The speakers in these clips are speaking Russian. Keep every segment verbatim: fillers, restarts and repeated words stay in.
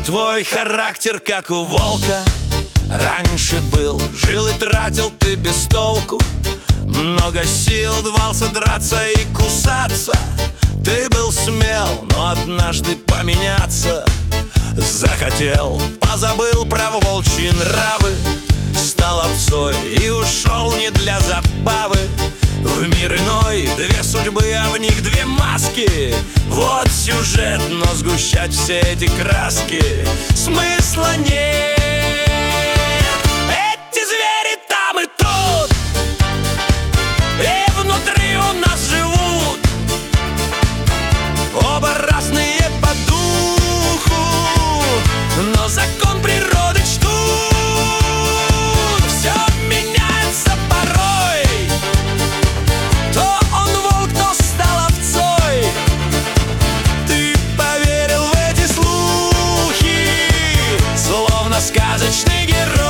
Твой характер, как у волка, раньше был. Жил и тратил ты без толку, много сил давался драться и кусаться. Ты был смел, но однажды поменяться захотел. Позабыл про волчьи нравы, стал овцой и ушел не для забавы в мир иной. Две судьбы, а в них две маски. Вот сюжет, но сгущать все эти краски смысла нет. Эти звери там и тут, и внутри у нас живут. Оба разные по духу, но закон природы чтут. Все меняется порой, то он волк, то стал овцой. Ты поверил в эти слухи, словно сказочный герой.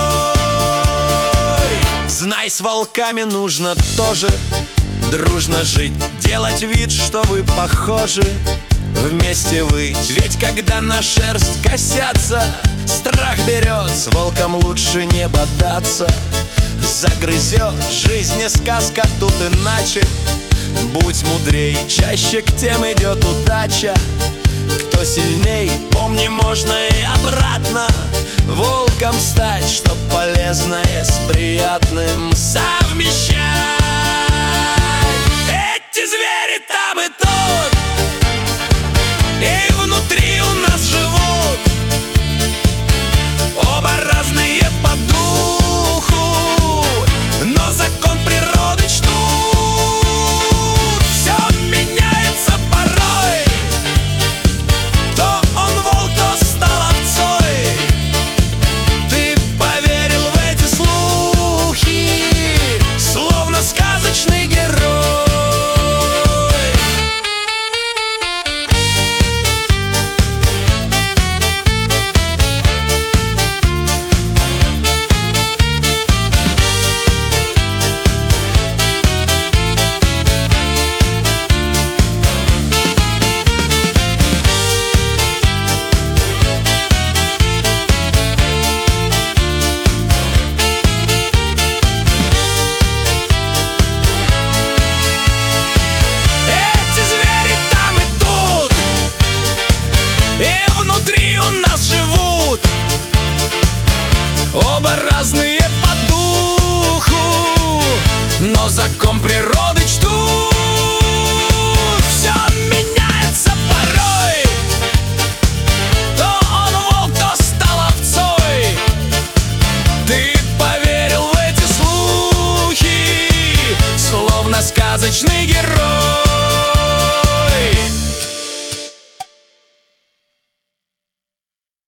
Знай, с волками нужно тоже дружно жить, делать вид, что вы похожи, вместе выть. Ведь когда на шерсть косятся, страх берет. С волком лучше не бодаться, загрызет. Жизнь не сказка, тут иначе. Будь мудрей, чаще к тем идет удача. Кто сильней, помни, можно и обратно волком стать, чтоб полезное с приятным совмещать. Эти звери там и тут, и внутри у нас живут. Оба разные по духу, но закон природы чтут. Все меняется порой, то он волк, то стал овцой. Ты поверил в эти слухи, словно сказочный герой. Оба разные по духу, но закон природы чтут. Все меняется порой, то он волк, то стал овцой. Ты поверил в эти слухи, словно сказочный